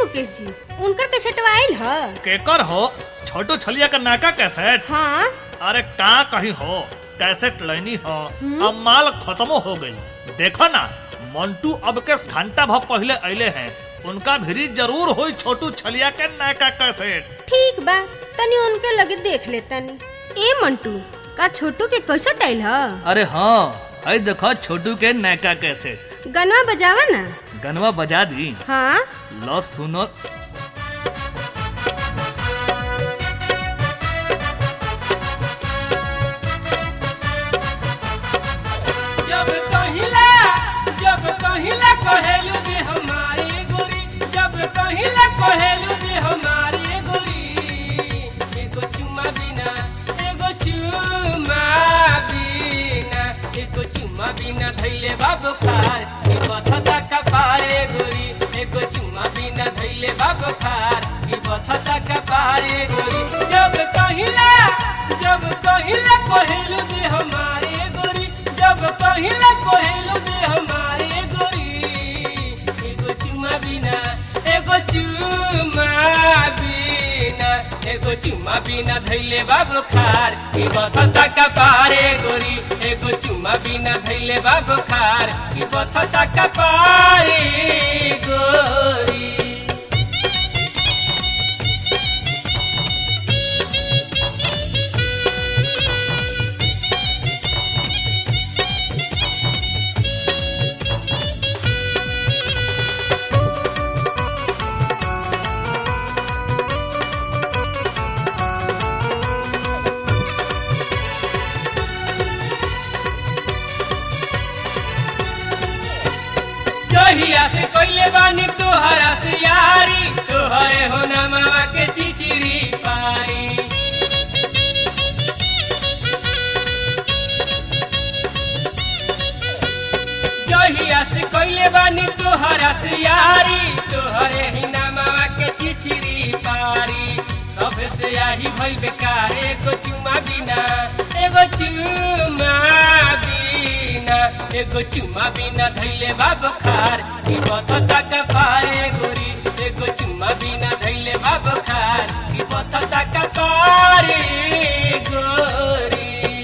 मुकेश जी, उनकर कैसेट आइल ह? केकर हो? छोटू छलिया का नाका कैसेट? हाँ। अरे का कहीं हो, कैसेट लेनी हो, अब माल खत्म हो गई। देखो ना, मंटू अब के घंटा भर पहले अले हैं, उनका भी जरूर होई छोटू छलिया के नाका कैसेट। ठीक बा, तनी उनके लगे देख ले तनी। ए मंटू, का छोटू के कैसेट आइल ह? अरे हाँ, आई देखो छोटू के नाका कैसेट। गनवा बजावा ना। गनवा बजा दी। हाँ। लो सुनो। जब कहिला कहेलू जे हमारी गोरी, जब कहिला कहेलू जे हमारी गोरी, एगो चुमा बिना, एगो चुमा बिना, एगो चुमा बिना धैले बाबू खार, की बथता कपारे गोरी, एगो चुमा बिना धैले बाबू खार, की बथता कपारे गोरी। जब कहिला कहेलू जे हमारी गोरी, जब कहिला कहेलू जे हमारी गोरी, एगो चुमा बिना, एगो चुमा बिना, एगो चुमा बिना धैले बाबू खार, की बथता कपारे गोरी, एगो चुमा बिना धैले बाबू खार, की बथता कपारे गोरी। जहिया से कोइले बानी तोहरा से यारी, तोहरे हो ना मामा के चिचिरी पारी। जहिया से कोइले बानी तोहरा से यारी, तोहरे ही ना मामा के चिचिरी पारी। सबे से आही भइल बेकार, एगो चुमा बिना, एगो चुमा बिना, एगो चुमा बिना धैले बाबू खार, की बथता कपारे गोरी, एगो चुमा बिना धैले बाबू खार, की बथता कपारे गोरी।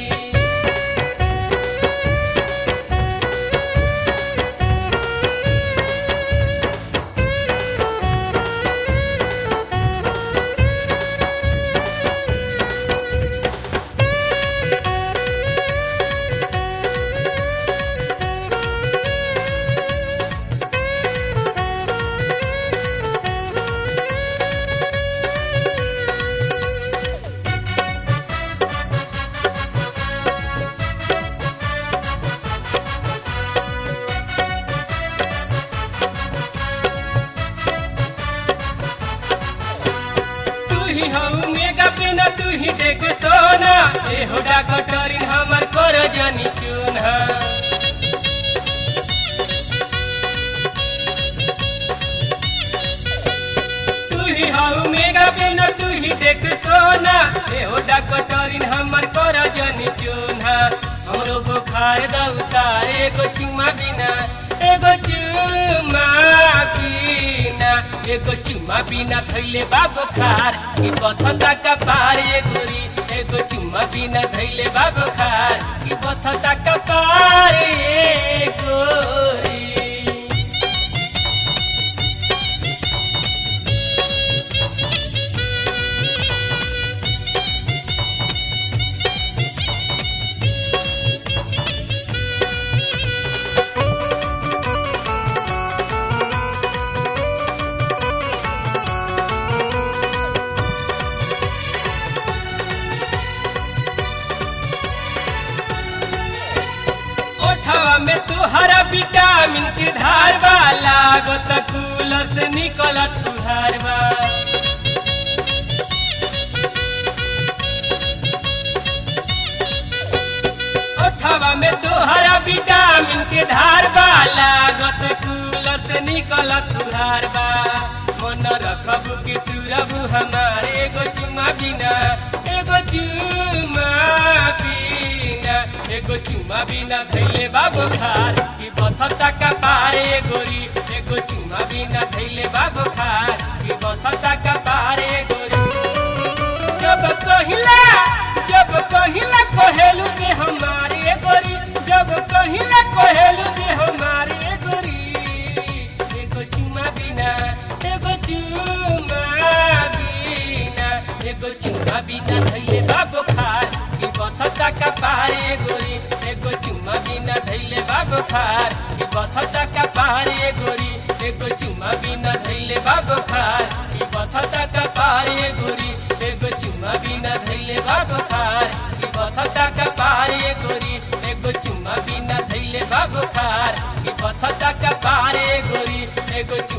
तू ही देख सोना, ए हो डाकटरिन हमर कर जानी चुना। तू ही हाउ मेगा बिना, तू ही देख सोना, ए हो डाकटरिन हमर कर जानी चुना। हमरो बुखार दा उतार, एगो चुमा बिना, एगो चुमा बिना, एगो चुमा बिना धैले बाबू खार, की बथता कपारे गोरी, एगो चुमा बिना धैले बाबू खार, की बथता कपारे गोरी। में तुहरा विटामिन के धार बा, लागत कूलर से निकलत तुहार बा। ओठवा में तुहरा विटामिन के धार बा, लागत कूलर से निकलत तुहार बा। मन रखबू के तुरबू हमारे, एगो चुमा बिना, एगो चुमा बिना, एगो चुमा बिना धैले बाबू खार, की बथता कपारे गोरी, एगो चुमा बिना धैले बाबू खार, चुमा बिना धैले बाबू खार कि बथता का पारे गोरी एगो चुमा बिना धैले बाबू खार कि बथता का पारे गोरी एगो चुमा बिना धैले बाबू खार कि बथता का पारे गोरी एगो चुमा बिना धैले बाबू खार कि बथता का पारे गोरी एगो चुमा बिना धैले बाबू खार कि बथता का पारे गोरी एगो